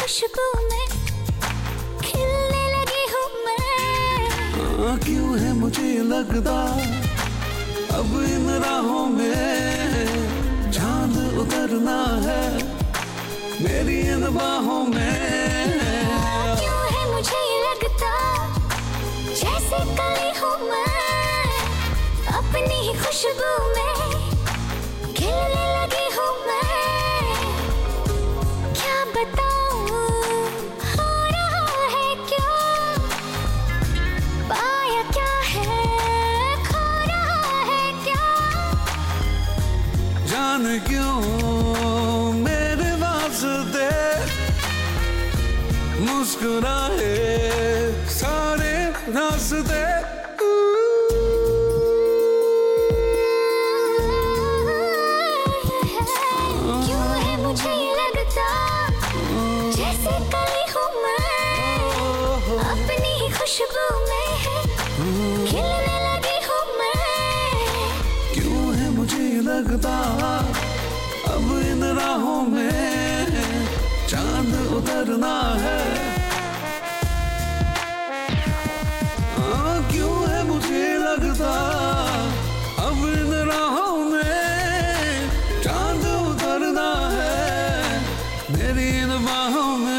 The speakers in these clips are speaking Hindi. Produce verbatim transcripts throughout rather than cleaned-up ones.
खुशबू में खिलने लगी हूँ मैं। आ, क्यों है मुझे लगता अब इन राहों में चांद उतरना है मेरी इन बाहों में। क्यों है मुझे लगता जैसे कली हूँ मैं अपनी ही खुशबू में खिलने लगी हूँ मैं। क्या बताऊँ हो रहा है क्या, पाया क्या है खो रहा है क्या। जान क्यों मेरे वास्ते मुस्कुराए सारे रास्ते। क्यों है मुझे लगता जैसे कली हूँ मैं अपनी ही खुशबू में खिलने लगी हूँ मैं। क्यों है मुझे लगता अब इन राहों में चांद उतरना है। हाँ, क्यों है मुझे लगता अब इन राहों में चांद उतरना है मेरी इन बाहों में।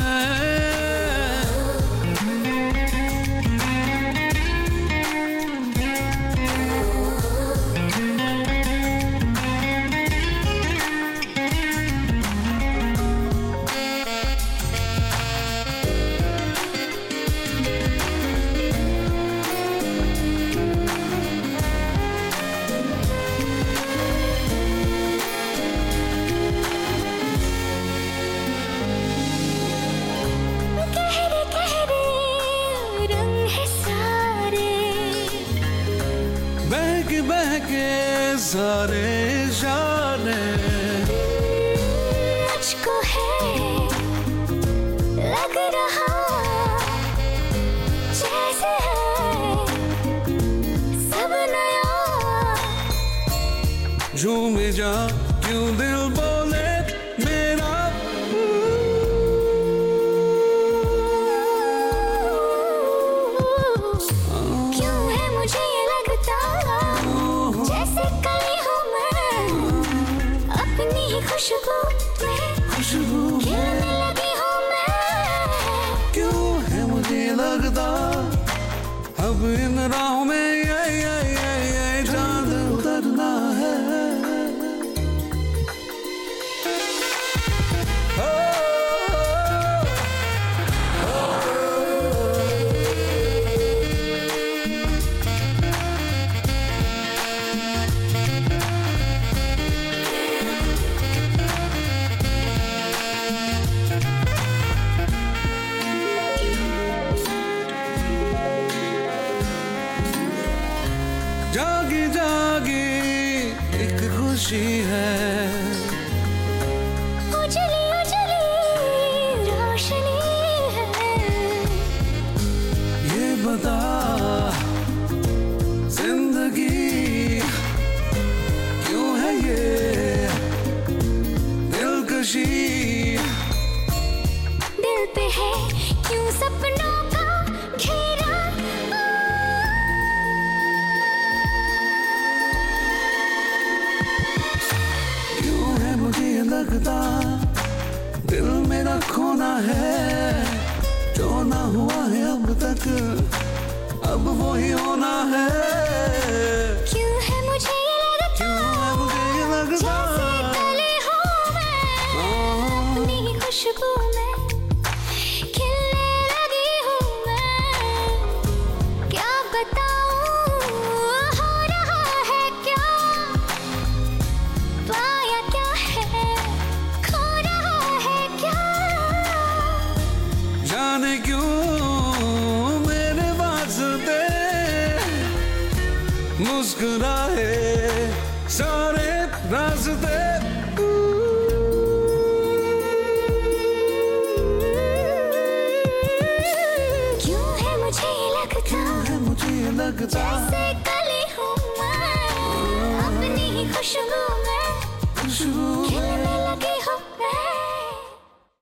बहके बहके सारे इशारे मुझको है लग रहा जैसे है सब नया। झूम जा क्यों दिल बोले मेरा। क्यों है मुझे लगता जैसे कली हूँ मैं अपनी ही खुशबू में खुशबू खिलने लगी हूँ मैं। क्यों है मुझे लगता अब इन राहों में ये ये ये ये चांद उतरना है। जागी जागी एक खुशी है उजली उजली रोशनी है। ये बता जिंदगी क्यों है ये दिलकशी। दिल पे है क्यों सपनों का घेरा। क्यों है मुझे लगता दिल मेरा खोना है जो ना हुआ है अब तक अब वो ही होना है। क्यों है मुझे लगता क्यों है मुझे लगता जैसे कली हूँ मैं अपनी ही खुशबू में खिलने लगी हूँ मैं। क्या बताऊँ हो रहा है क्या, पाया क्या है खो रहा है क्या। जाने क्यों मेरे वास्ते मुस्कुराए सारे रास्ते। क्यों है मुझे लगता क्यों है मुझे लगता जैसे कली हूँ मैं अपनी ही खुशबू में खुशबू